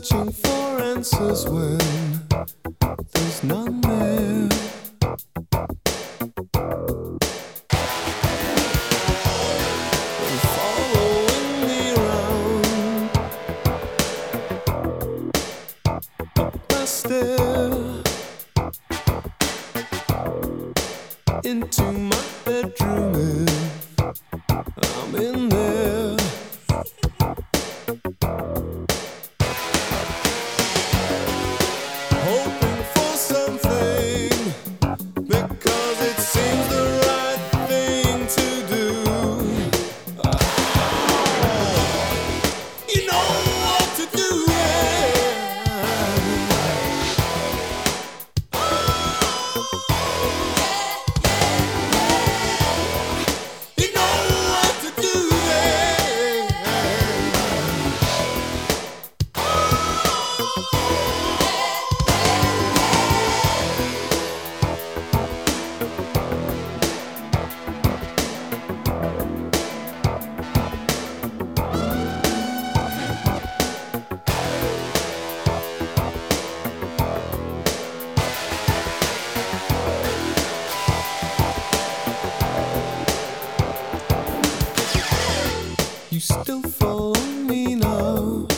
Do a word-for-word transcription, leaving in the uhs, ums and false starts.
searching for answers when there's none there. And following me around up my stair into my bedroom if I'm in there. Hoping for something because it seems the right thing to do. You know what to do, yeah. You know what to do, yeah. You still follow me now.